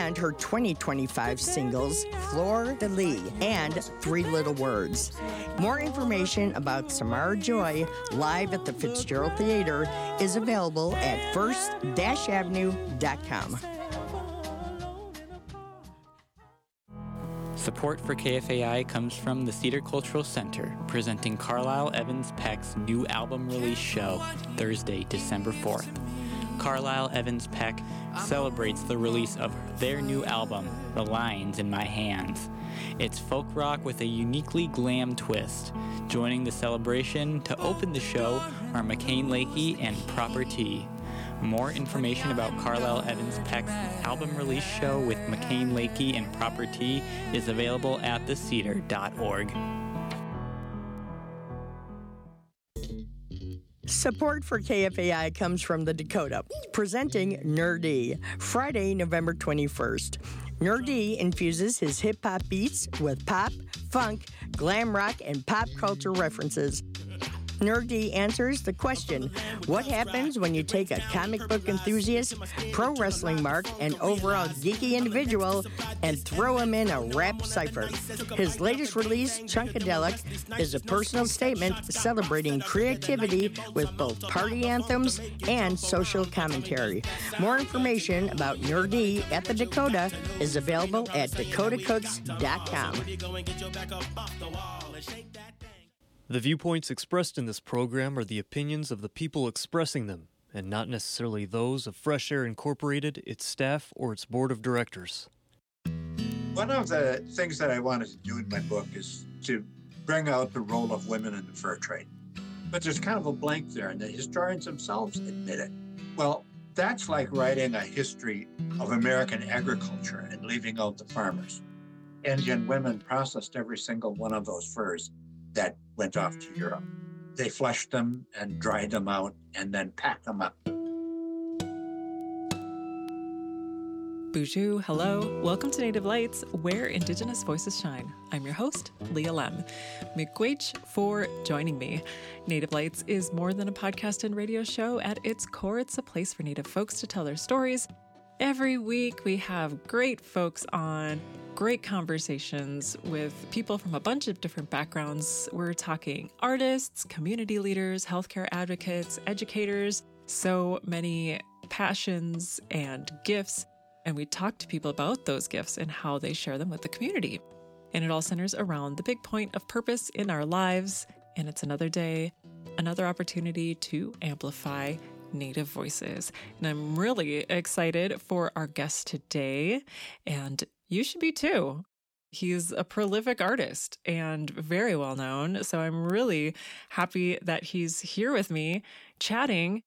and her 2025 singles, Fleur de Lis and Three Little Words. More information about Samara Joy live at the Fitzgerald Theater is available at first-avenue.com. Support for KFAI comes from the Cedar Cultural Center, presenting Carlisle Evans Peck's new album release show, Thursday, December 4th. Carlisle Evans Peck celebrates the release of their new album, The Lines in My Hands. It's folk rock with a uniquely glam twist. Joining the celebration to open the show are McCain Lakey and Proper T. More information about Carlisle Evans Peck's album release show with McCain Lakey and Proper T is available at thecedar.org. Support for KFAI comes from the Dakota, presenting Nerdy, Friday, November 21st. Nerdy infuses his hip-hop beats with pop, funk, glam rock, and pop culture references. Nerdy answers the question, what happens when you take a comic book enthusiast, pro wrestling mark, and overall geeky individual and throw him in a rap cipher? His latest release, Chunkadelic, is a personal statement celebrating creativity with both party anthems and social commentary. More information about Nerdy at the Dakota is available at dakotacooks.com. The viewpoints expressed in this program are the opinions of the people expressing them, and not necessarily those of Fresh Air Incorporated, its staff, or its board of directors. One of the things that I wanted to do in my book is to bring out the role of women in the fur trade. But there's kind of a blank there, and the historians themselves admit it. Well, that's like writing a history of American agriculture and leaving out the farmers. Indian women processed every single one of those furs that went off to Europe. They fleshed them and dried them out and then packed them up. Bonjour, hello. Welcome to Native Lights, where Indigenous voices shine. I'm your host, Leah Lem. Miigwech for joining me. Native Lights is more than a podcast and radio show. At its core, it's a place for Native folks to tell their stories. Every week, we have great folks on, great conversations with people from a bunch of different backgrounds. We're talking artists, community leaders, healthcare advocates, educators, so many passions and gifts. And we talk to people about those gifts and how they share them with the community. And it all centers around the big point of purpose in our lives. And it's another day, another opportunity to amplify Native voices. And I'm really excited for our guest today. And you should be too. He's a prolific artist and very well known. So I'm really happy that he's here with me chatting.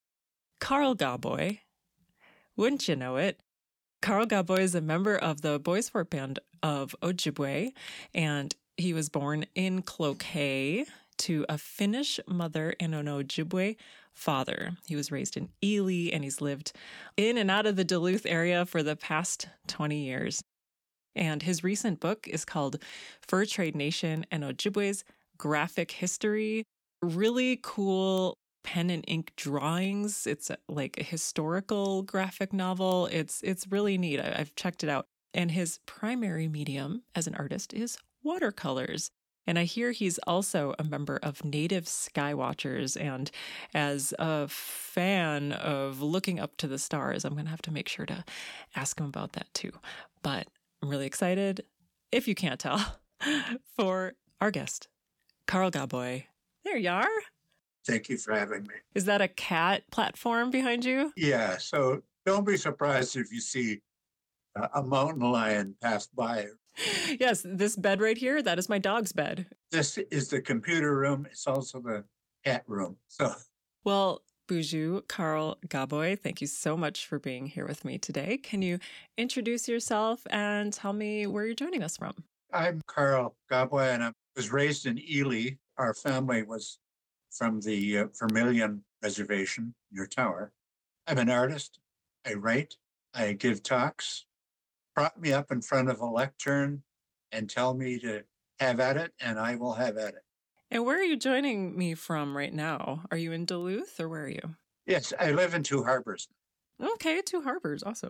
Carl Gaboy. Wouldn't you know it? Carl Gaboy is a member of the Boys Fort Band of Ojibwe, and he was born in Cloquet to a Finnish mother and an Ojibwe father. He was raised in Ely, and he's lived in and out of the Duluth area for the past 20 years. And his recent book is called Fur Trade Nation and Ojibwe's Graphic History. Really cool pen and ink drawings. It's like a historical graphic novel. It's really neat. I've checked it out. And his primary medium as an artist is watercolors. And I hear he's also a member of Native Skywatchers. And as a fan of looking up to the stars, I'm going to have to make sure to ask him about that too. But I'm really excited, if you can't tell, for our guest, Carl Gaboy. There you are. Thank you for having me. Is that a cat platform behind you? Yeah, so don't be surprised if you see a mountain lion pass by. Yes, this bed right here, that is my dog's bed. This is the computer room. It's also the cat room. Well, Buju, Carl Gaboy, thank you so much for being here with me today. Can you introduce yourself and tell me where you're joining us from? I'm Carl Gaboy, and I was raised in Ely. Our family was from the Vermilion Reservation near Tower. I'm an artist. I write. I give talks. Prop me up in front of a lectern and tell me to have at it, and I will have at it. And where are you joining me from right now? Are you in Duluth or where are you? Yes, I live in Two Harbors. Okay, Two Harbors. Awesome.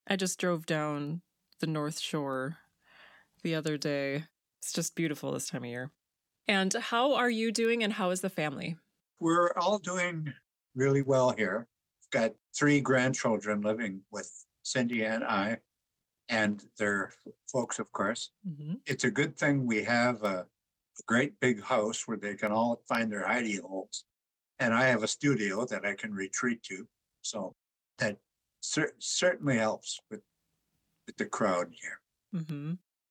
I just drove down the North Shore the other day. It's just beautiful this time of year. And how are you doing and how is the family? We're all doing really well here. We've got 3 grandchildren living with Cindy and I and their folks, of course. Mm-hmm. It's a good thing we have a great big house where they can all find their hidey holes. And I have a studio that I can retreat to. So that certainly helps with the crowd here. Mm-hmm.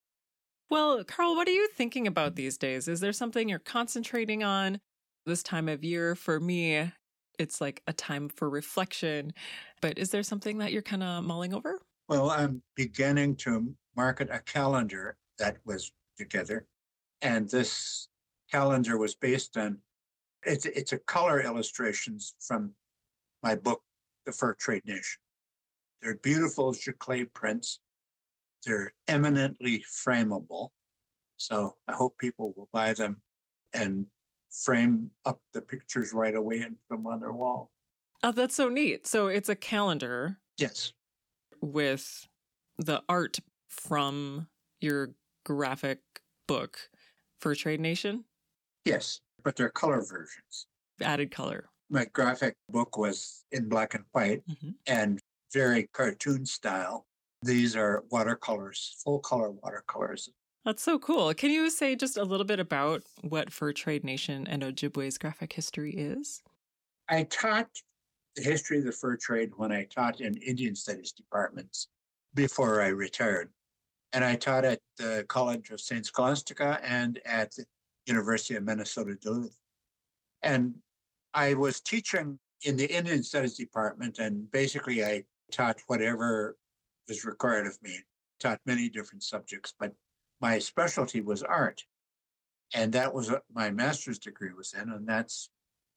Well, Carl, what are you thinking about these days? Is there something you're concentrating on this time of year? For me, it's like a time for reflection. But is there something that you're kind of mulling over? Well, I'm beginning to market a calendar that was together. And this calendar was based on, it's a color illustrations from my book, The Fur Trade Nation. They're beautiful Giclée prints. They're eminently frameable. So I hope people will buy them and frame up the pictures right away and put them on their wall. Oh, that's so neat. So it's a calendar. Yes. With the art from your graphic book, Fur Trade Nation? Yes, but they're color versions. Added color. My graphic book was in black and white and very cartoon style. These are watercolors, full color watercolors. That's so cool. Can you say just a little bit about what Fur Trade Nation and Ojibwe's graphic history is? I taught the history of the fur trade when I taught in Indian Studies departments before I retired. And I taught at the College of St. Scholastica and at the University of Minnesota Duluth. And I was teaching in the Indian Studies department, and basically I taught whatever was required of me, taught many different subjects, but my specialty was art. And that was what my master's degree was in, and that's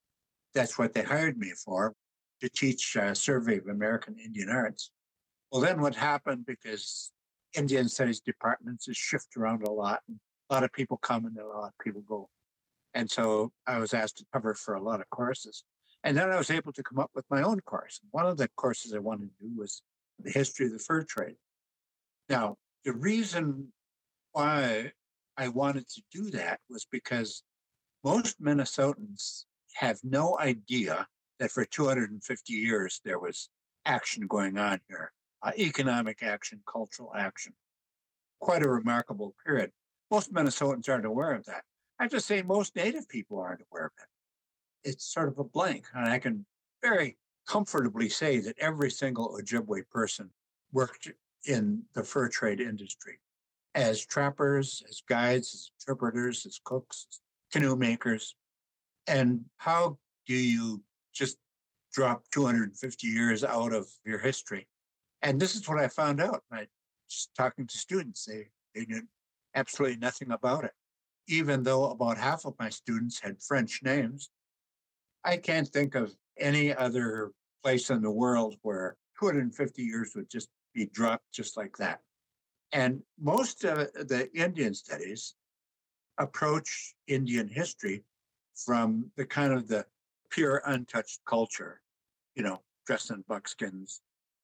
what they hired me for, to teach Survey of American Indian Arts. Well, then what happened, because Indian Studies departments is shift around a lot, and a lot of people come and a lot of people go. And so I was asked to cover for a lot of courses. And then I was able to come up with my own course. One of the courses I wanted to do was the history of the fur trade. Now, the reason why I wanted to do that was because most Minnesotans have no idea that for 250 years there was action going on here, economic action, cultural action. Quite a remarkable period. Most Minnesotans aren't aware of that. I have to say most Native people aren't aware of it. It's sort of a blank. And I can very comfortably say that every single Ojibwe person worked in the fur trade industry as trappers, as guides, as interpreters, as cooks, as canoe makers. And how do you just drop 250 years out of your history? And this is what I found out by just talking to students. They knew absolutely nothing about it. Even though about half of my students had French names, I can't think of any other place in the world where 250 years would just be dropped just like that. And most of the Indian studies approach Indian history from the kind of the pure untouched culture, dress in buckskins,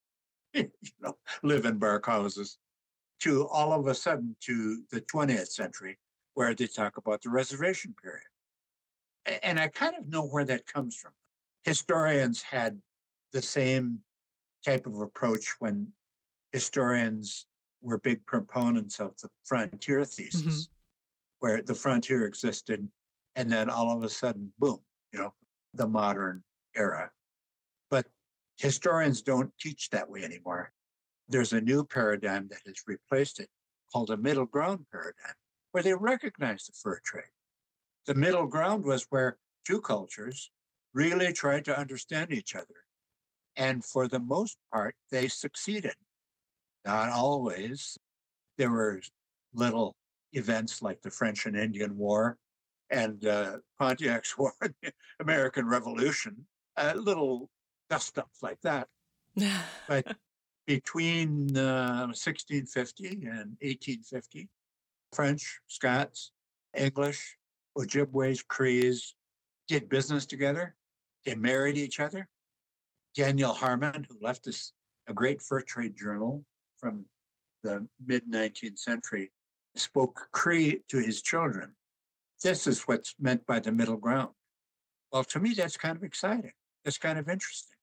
live in bark houses, to all of a sudden to the 20th century, where they talk about the reservation period. And I kind of know where that comes from. Historians had the same type of approach when historians were big proponents of the frontier thesis, where the frontier existed, and then all of a sudden, boom, the modern era. But historians don't teach that way anymore. There's a new paradigm that has replaced it called a middle ground paradigm, where they recognize the fur trade. The middle ground was where two cultures really tried to understand each other. And for the most part, they succeeded. Not always. There were little events like the French and Indian War and Pontiac's War, the American Revolution, little dust-ups like that. But between 1650 and 1850, French, Scots, English, Ojibways, Crees did business together. They married each other. Daniel Harmon, who left us a great fur trade journal from the mid-19th century, spoke Cree to his children. This is what's meant by the middle ground. Well, to me, that's kind of exciting. That's kind of interesting.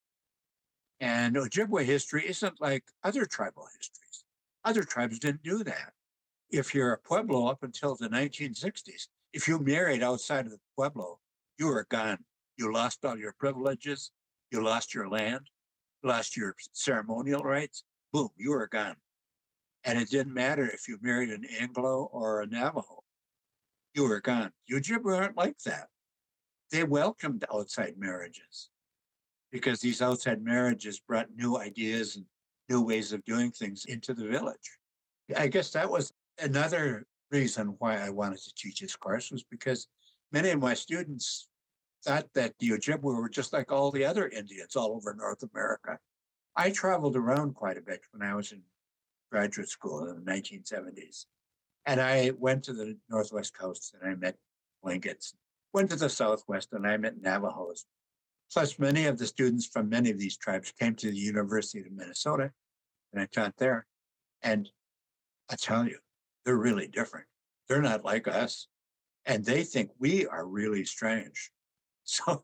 And Ojibwe history isn't like other tribal histories. Other tribes didn't do that. If you're a Pueblo up until the 1960s, if you married outside of the Pueblo, you were gone. You lost all your privileges. You lost your land, lost your ceremonial rights. Boom, you were gone. And it didn't matter if you married an Anglo or a Navajo. You were gone. Ojibwe aren't like that. They welcomed outside marriages because these outside marriages brought new ideas and new ways of doing things into the village. I guess that was another reason why I wanted to teach this course, was because many of my students thought that the Ojibwe were just like all the other Indians all over North America. I traveled around quite a bit when I was in graduate school in the 1970s. And I went to the Northwest Coast and I met Tlingits, went to the Southwest and I met Navajos. Plus, many of the students from many of these tribes came to the University of Minnesota and I taught there. And I tell you, they're really different. They're not like us. And they think we are really strange. So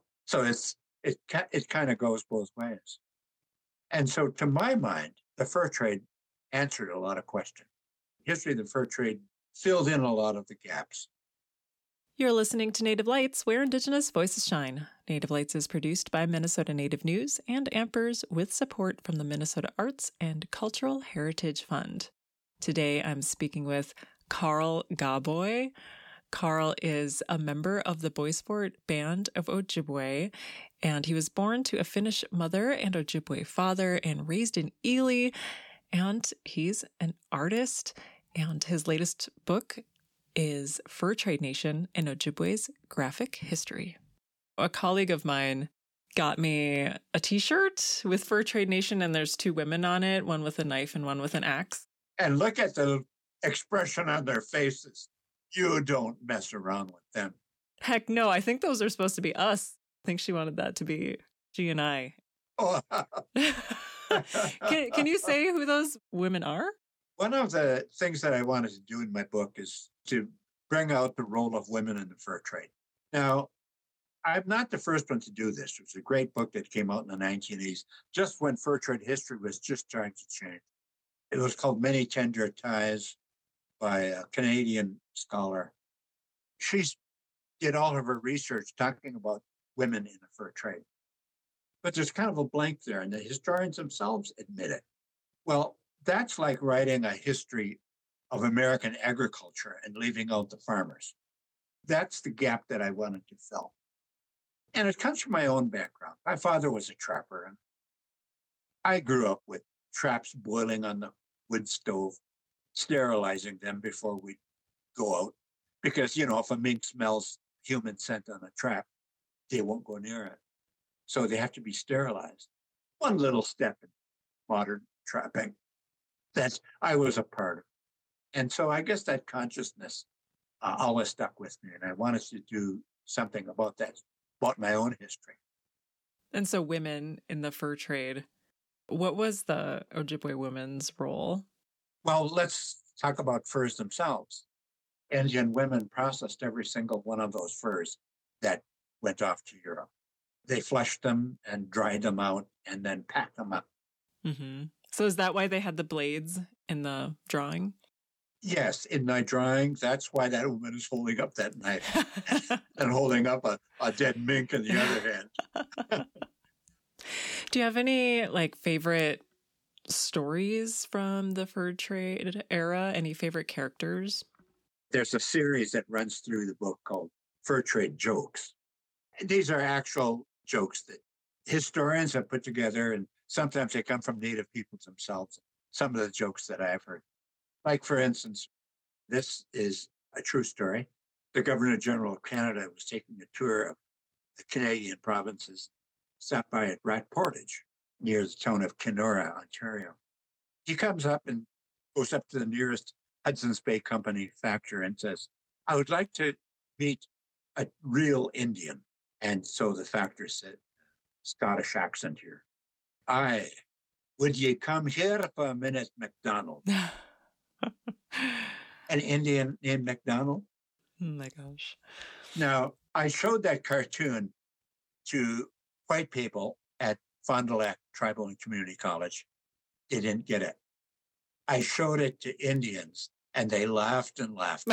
it kind of goes both ways. And so to my mind, the fur trade answered a lot of questions. History of the fur trade filled in a lot of the gaps. You're listening to Native Lights, where Indigenous voices shine. Native Lights is produced by Minnesota Native News and Ampers with support from the Minnesota Arts and Cultural Heritage Fund. Today, I'm speaking with Carl Gaboy. Carl is a member of the Boisfort Band of Ojibwe, and he was born to a Finnish mother and Ojibwe father and raised in Ely, and he's an artist, and his latest book is Fur Trade Nation and Ojibwe's Graphic History. A colleague of mine got me a t-shirt with Fur Trade Nation, and there's two women on it, one with a knife and one with an axe. And look at the expression on their faces. You don't mess around with them. Heck no, I think those are supposed to be us. I think she wanted that to be she and I. Oh. Can you say who those women are? One of the things that I wanted to do in my book is to bring out the role of women in the fur trade. Now, I'm not the first one to do this. It was a great book that came out in the 1980s, just when fur trade history was just starting to change. It was called Many Tender Ties by a Canadian scholar. She did all of her research talking about women in the fur trade. But there's kind of a blank there, and the historians themselves admit it. Well, that's like writing a history of American agriculture and leaving out the farmers. That's the gap that I wanted to fill. And it comes from my own background. My father was a trapper, and I grew up with traps boiling on the wood stove, sterilizing them before we go out. Because, if a mink smells human scent on a trap, they won't go near it. So they have to be sterilized. One little step in modern trapping that I was a part of. And so I guess that consciousness always stuck with me. And I wanted to do something about that, about my own history. And so women in the fur trade, what was the Ojibwe women's role? Well, let's talk about furs themselves. Indian women processed every single one of those furs that went off to Europe. They flushed them and dried them out and then packed them up. Mm-hmm. So is that why they had the blades in the drawing? Yes, in my drawing, that's why that woman is holding up that knife and holding up a dead mink in the other hand. Do you have any favorite stories from the fur trade era? Any favorite characters? There's a series that runs through the book called Fur Trade Jokes. These are actual jokes that historians have put together, and sometimes they come from Native peoples themselves. Some of the jokes that I've heard. Like, for instance, this is a true story. The Governor General of Canada was taking a tour of the Canadian provinces, stopped by at Rat Portage near the town of Kenora, Ontario. He comes up and goes up to the nearest Hudson's Bay Company factory and says, I would like to meet a real Indian. And so the factor said, Scottish accent here. I Would you come here for a minute, McDonald? An Indian named McDonald. Oh my gosh. Now, I showed that cartoon to white people at Fond du Lac Tribal and Community College. They didn't get it. I showed it to Indians, and they laughed and laughed.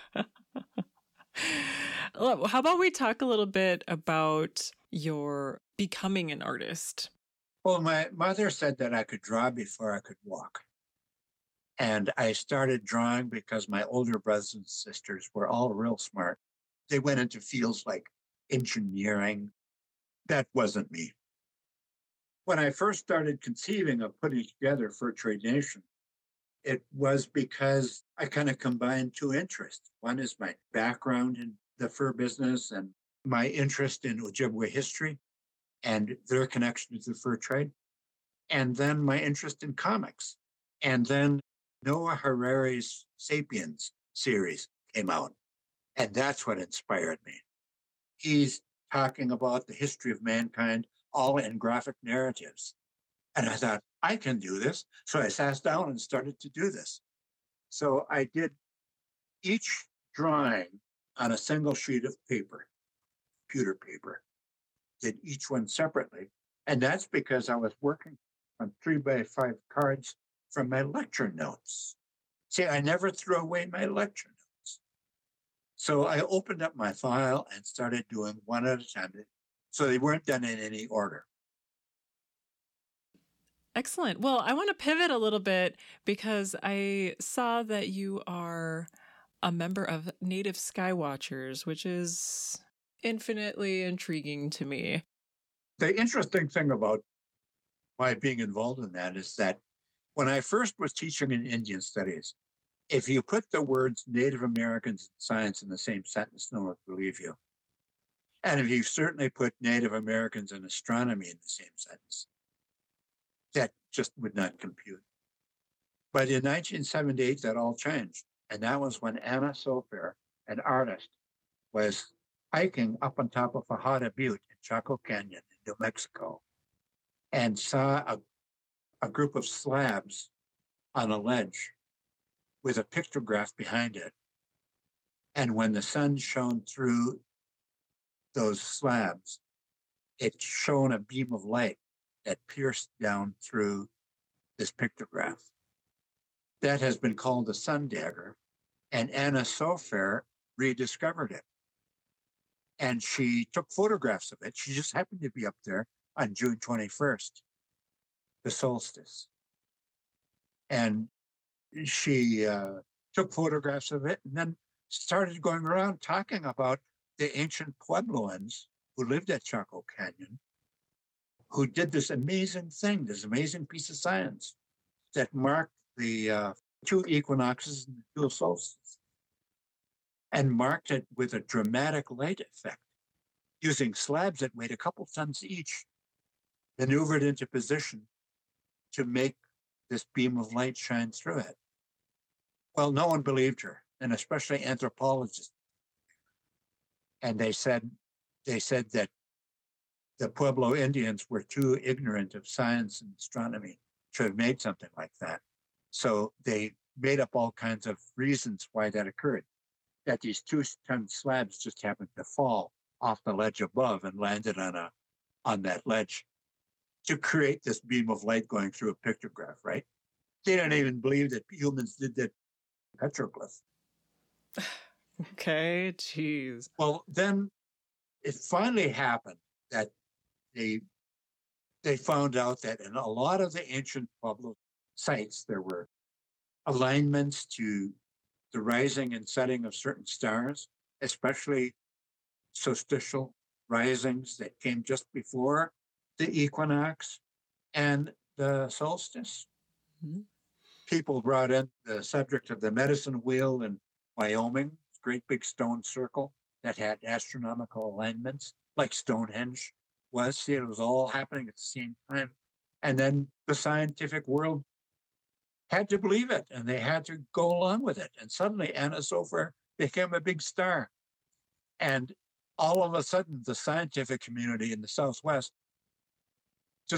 How about we talk a little bit about your becoming an artist? Well, my mother said that I could draw before I could walk. And I started drawing because my older brothers and sisters were all real smart. They went into fields like engineering. That wasn't me. When I first started conceiving of putting together Fur Trade Nation, it was because I kind of combined two interests. One is my background in the fur business and my interest in Ojibwe history and their connection to the fur trade, and then my interest in comics. And then Noah Harari's Sapiens series came out, and that's what inspired me. He's talking about the history of mankind, all in graphic narratives. And I thought, I can do this. So I sat down and started to do this. So I did each drawing on a single sheet of paper, computer paper, did each one separately. And that's because I was working on 3x5 cards from my lecture notes. See, I never threw away my lecture notes. So I opened up my file and started doing one at a time. So they weren't done in any order. Excellent. Well, I want to pivot a little bit because I saw that you are a member of Native Skywatchers, which is infinitely intriguing to me. The interesting thing about my being involved in that is that when I first was teaching in Indian studies, if you put the words Native Americans and science in the same sentence, no one would believe you. And if you certainly put Native Americans and astronomy in the same sentence, that just would not compute. But in 1978, that all changed. And that was when Anna Sofer, an artist, was hiking up on top of Fajada Butte in Chaco Canyon in New Mexico and saw a group of slabs on a ledge with a pictograph behind it. And when the sun shone through those slabs, it shone a beam of light that pierced down through this pictograph. That has been called the sun dagger, and Anna Sofer rediscovered it. And she took photographs of it. She just happened to be up there on June 21st, the solstice. And she took photographs of it and then started going around talking about the ancient Puebloans who lived at Chaco Canyon, who did this amazing thing, this amazing piece of science that marked the two equinoxes and the two solstices, and marked it with a dramatic light effect, using slabs that weighed a couple tons each, maneuvered into position to make this beam of light shine through it. Well, no one believed her, and especially anthropologists. And they said that the Pueblo Indians were too ignorant of science and astronomy to have made something like that. So they made up all kinds of reasons why that occurred, that these 2-ton slabs just happened to fall off the ledge above and landed on that ledge to create this beam of light going through a pictograph, right? They don't even believe that humans did that petroglyph. Okay, geez. Well, then it finally happened that they found out that in a lot of the ancient Pueblo sites, there were alignments to the rising and setting of certain stars, especially solstitial risings that came just before the equinox and the solstice. Mm-hmm. People brought in the subject of the medicine wheel in Wyoming, great big stone circle that had astronomical alignments, like Stonehenge was. See, it was all happening at the same time. And then the scientific world had to believe it, and they had to go along with it. And suddenly Anna Sofer became a big star. And all of a sudden, the scientific community in the Southwest just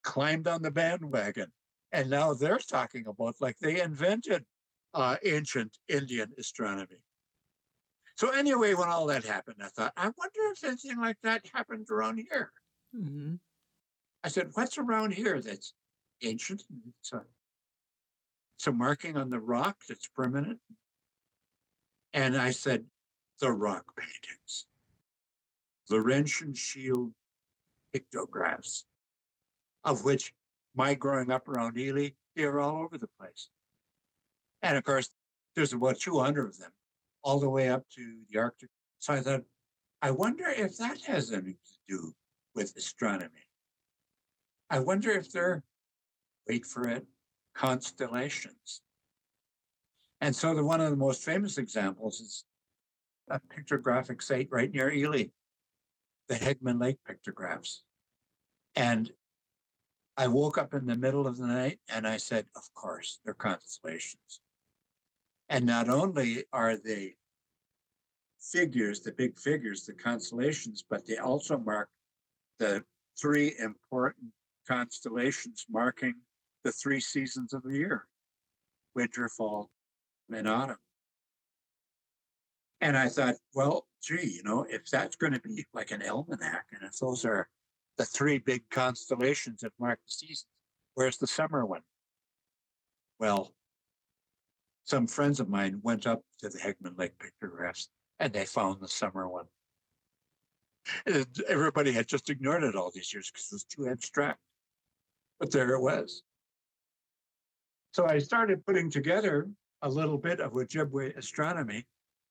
climbed on the bandwagon. And now they're talking about like they invented ancient Indian astronomy. So anyway, when all that happened, I thought, I wonder if anything like that happened around here. Mm-hmm. I said, what's around here that's ancient? It's a marking on the rock that's permanent. And I said, the rock paintings, Laurentian Shield pictographs, of which my growing up around Ely, they were all over the place. And of course, there's about 200 of them, all the way up to the Arctic. So I thought, I wonder if that has anything to do with astronomy. I wonder if they're, wait for it, constellations. And so one of the most famous examples is a pictographic site right near Ely, the Hegman Lake pictographs. And I woke up in the middle of the night and I said, of course, they're constellations. And not only are they figures, the big figures, the constellations, but they also mark the three important constellations marking the three seasons of the year, winter, fall, and autumn. And I thought, well, gee, if that's going to be like an almanac, and if those are the three big constellations that mark the seasons, where's the summer one? Well, some friends of mine went up to the Hegman Lake pictographs and they found the summer one. And everybody had just ignored it all these years because it was too abstract. But there it was. So I started putting together a little bit of Ojibwe astronomy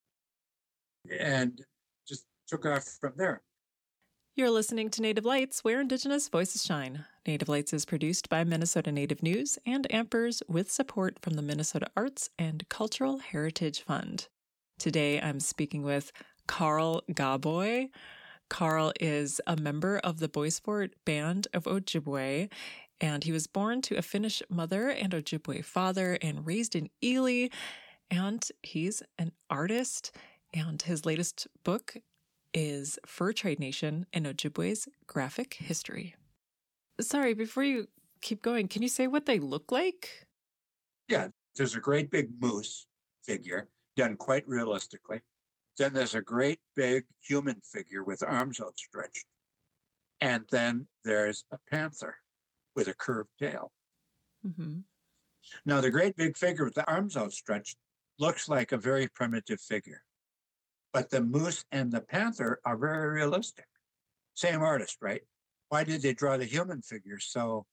and just took off from there. You're listening to Native Lights, where Indigenous voices shine. Native Lights is produced by Minnesota Native News and Ampers with support from the Minnesota Arts and Cultural Heritage Fund. Today, I'm speaking with Carl Gaboy. Carl is a member of the Boisfort Band of Ojibwe, and he was born to a Finnish mother and Ojibwe father and raised in Ely, and he's an artist, and his latest book is Fur Trade Nation and Ojibwe's Graphic History. Sorry, before you keep going, can you say what they look like? Yeah, there's a great big moose figure done quite realistically. Then there's a great big human figure with arms outstretched. And then there's a panther with a curved tail. Mm-hmm. Now, the great big figure with the arms outstretched looks like a very primitive figure. But the moose and the panther are very realistic. Same artist, right? Why did they draw the human figure so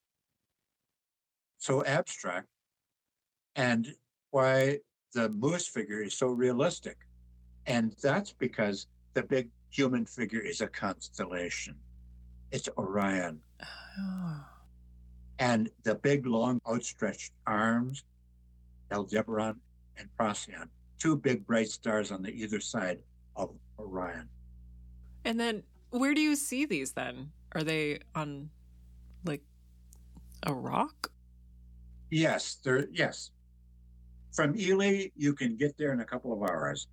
abstract? And why the moose figure is so realistic? And that's because the big human figure is a constellation. It's Orion. Oh. And the big, long, outstretched arms, Aldebaran and Procyon, two big, bright stars on the either side of Orion. And then where do you see these then? Are they on, like, a rock? Yes, yes. From Ely, you can get there in a couple of hours.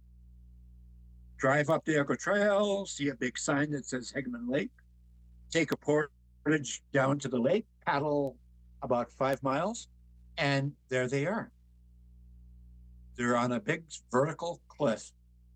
Drive up the Echo Trail, see a big sign that says Hegman Lake, take a portage down to the lake, paddle about 5 miles, and there they are. They're on a big vertical cliff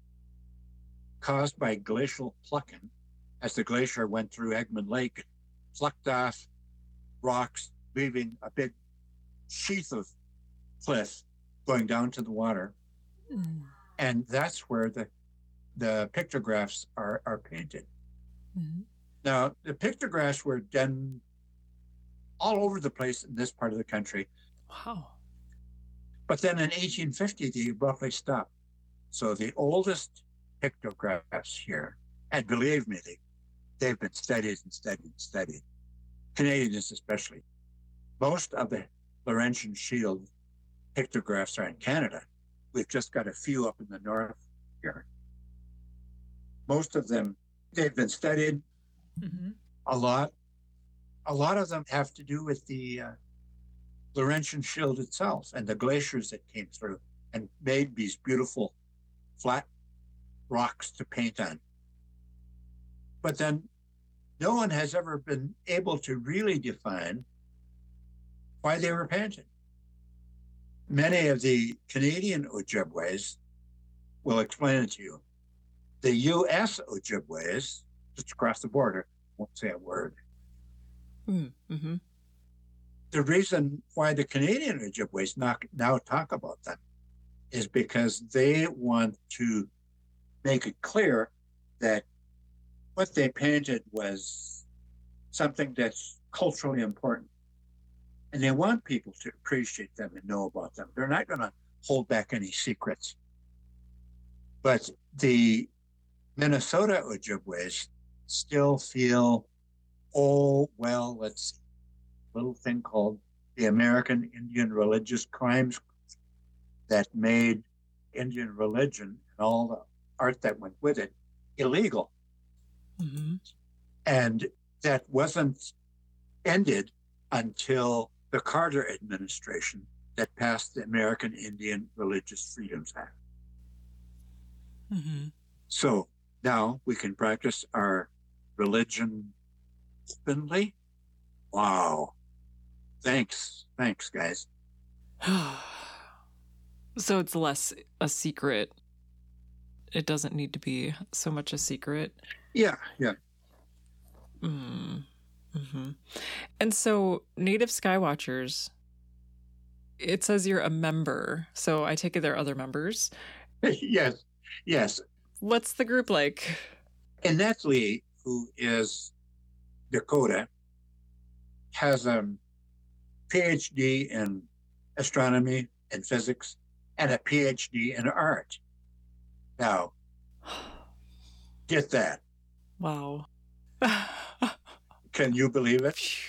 caused by glacial plucking. As the glacier went through Hegman Lake, it plucked off rocks, leaving a big sheath of cliff going down to the water. Mm. And that's where the pictographs are painted. Mm-hmm. Now, the pictographs were done all over the place in this part of the country. Wow. But then in 1850, they abruptly stopped. So the oldest pictographs here, and believe me, they've been studied and studied and studied, Canadians especially. Most of the Laurentian Shield pictographs are in Canada. We've just got a few up in the north here. Most of them, they've been studied a lot. A lot of them have to do with the Laurentian Shield itself and the glaciers that came through and made these beautiful flat rocks to paint on. But then no one has ever been able to really define why they were painted. Many of the Canadian Ojibways will explain it to you. The U.S. Ojibways, just across the border, won't say a word. Mm-hmm. The reason why the Canadian Ojibways now talk about them is because they want to make it clear that what they painted was something that's culturally important. And they want people to appreciate them and know about them. They're not going to hold back any secrets. But the Minnesota Ojibways still feel, oh, well, let's see, a little thing called the American Indian Religious Crimes that made Indian religion and all the art that went with it illegal. Mm-hmm. And that wasn't ended until the Carter administration that passed the American Indian Religious Freedoms Act. Mm-hmm. So now we can practice our religion openly. Wow. Thanks, guys. So it's less a secret. It doesn't need to be so much a secret. Yeah. Mm-hmm. And so Native Skywatchers, it says you're a member. So I take it there are other members. Yes. What's the group like? Annette Lee, who is Dakota, has a PhD in astronomy and physics and a PhD in art. Now, get that. Wow. Can you believe it? She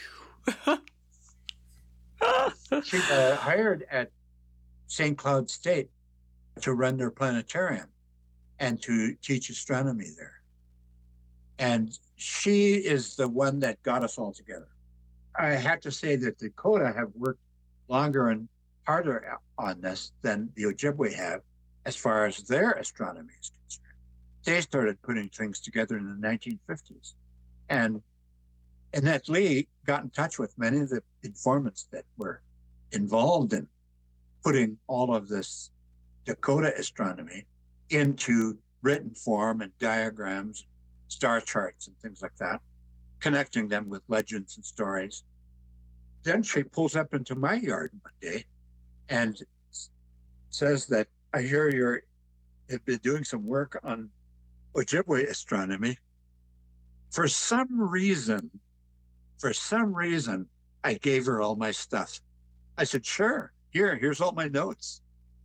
hired at St. Cloud State to run their planetarium and to teach astronomy there. And she is the one that got us all together. I have to say that Dakota have worked longer and harder on this than the Ojibwe have as far as their astronomy is concerned. They started putting things together in the 1950s. And Annette Lee got in touch with many of the informants that were involved in putting all of this Dakota astronomy into written form and diagrams, star charts and things like that, connecting them with legends and stories. Then she pulls up into my yard one day and says that, I hear you have been doing some work on Ojibwe astronomy. For some reason, I gave her all my stuff. I said, sure, here's all my notes.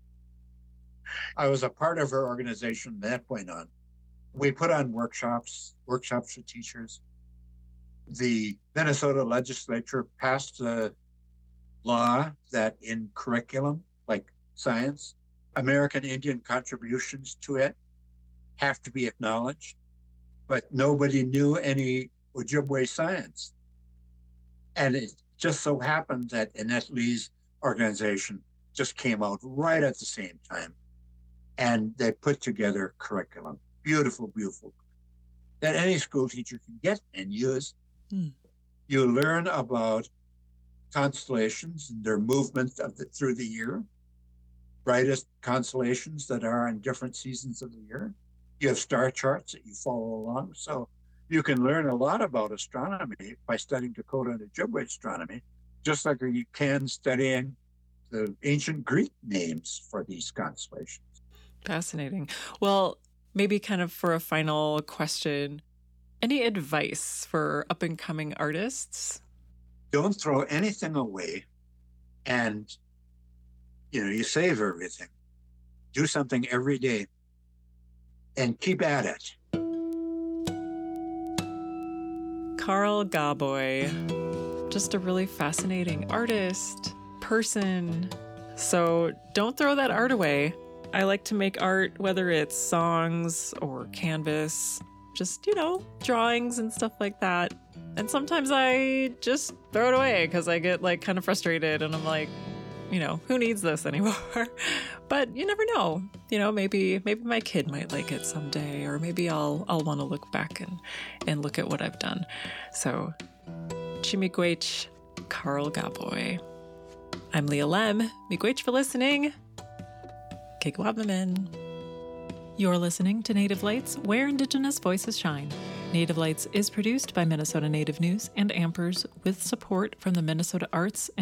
I was a part of her organization from that point on. We put on workshops for teachers. The Minnesota legislature passed a law that in curriculum, like science, American Indian contributions to it have to be acknowledged, but nobody knew any Ojibwe science. And it just so happened that Annette Lee's organization just came out right at the same time. And they put together curriculum, beautiful, that any school teacher can get and use. You learn about constellations and their movement through the year, brightest constellations that are in different seasons of the year. You have star charts that you follow along. So you can learn a lot about astronomy by studying Dakota and Ojibwe astronomy, just like you can studying the ancient Greek names for these constellations. Fascinating. Well, maybe kind of for a final question, any advice for up-and-coming artists? Don't throw anything away, and you save everything. Do something every day and keep at it. Carl Gaboy, just a really fascinating artist, person. So don't throw that art away. I like to make art, whether it's songs or canvas, just, drawings and stuff like that. And sometimes I just throw it away because I get kind of frustrated and I'm like, who needs this anymore? But you never know. Maybe my kid might like it someday, or maybe I'll want to look back and look at what I've done. So, Chimiigwech, Carl Gaboy. I'm Leah Lem. Miigwech for listening. Kegwabamin. You're listening to Native Lights, where Indigenous voices shine. Native Lights is produced by Minnesota Native News and Ampers with support from the Minnesota Arts